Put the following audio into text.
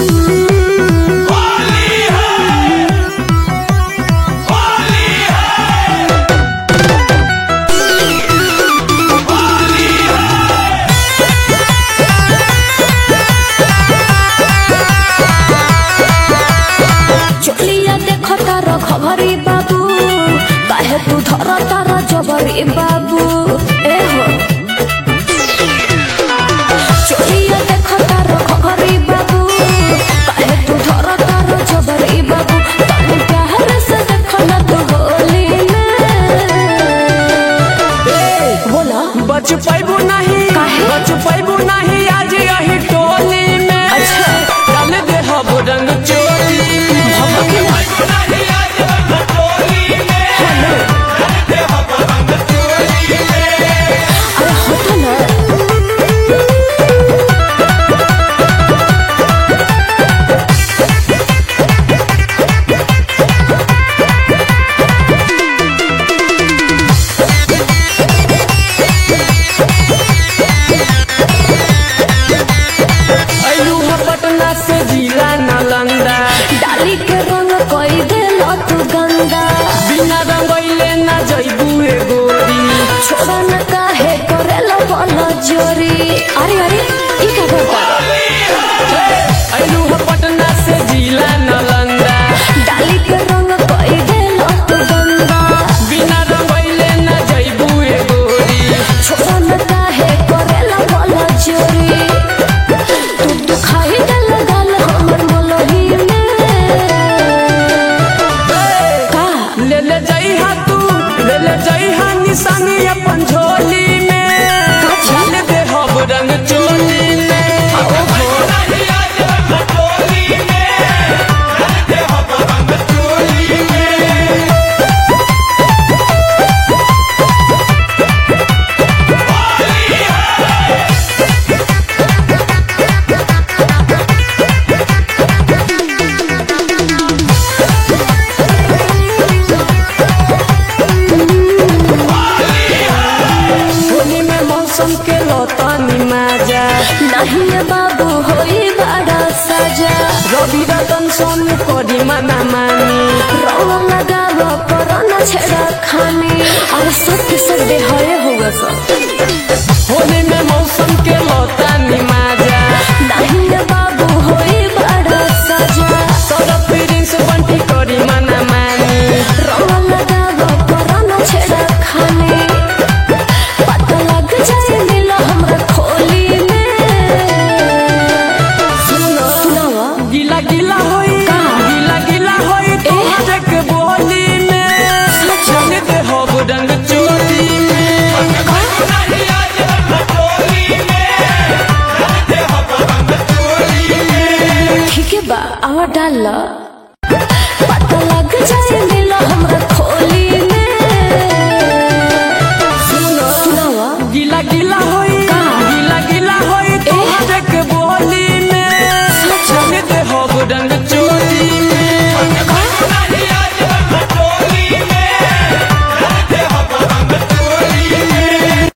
खबरी बाबू काहे तू धर तारा जबरी बाबू ए हो चोरिया देख तारा खबरी बाबू काहे तू धर तारा जबरी बाबू तू प्यार से देख ना तू होली में बोला बच पाइबू नहीं बच पाइबू नहीं आज यही टोली में अच्छा डाल दे हब रंग चोली पटना से जिला नालंदा डाली के रंग कोई दिल तू गंदा बिना रंगइले ना जइबू ए गोरी छोड़ा न काहे करेला वाला जोरी अरे अरे ई का करता अइलू हो पटना से जिला नालंदा डाली के रंग कोई दिल तू गंदा बिना रंगइले ना जइबू ए गोरी छोड़ा न काहे करेला वाला जोरी तू खाई गल गल हमर मोलही में का ले जइहा तू ले जइहा निशानी अपन झोली में डाल दे हब रंग चोली में होली में मौसम के लौतानी माजा नहीं बाबू होई बड़ा सजा रवि रतन सोनू करी मना मानी रंग लगावा पर न छेड़ा खानी और सब के सब बेहाय होगा सब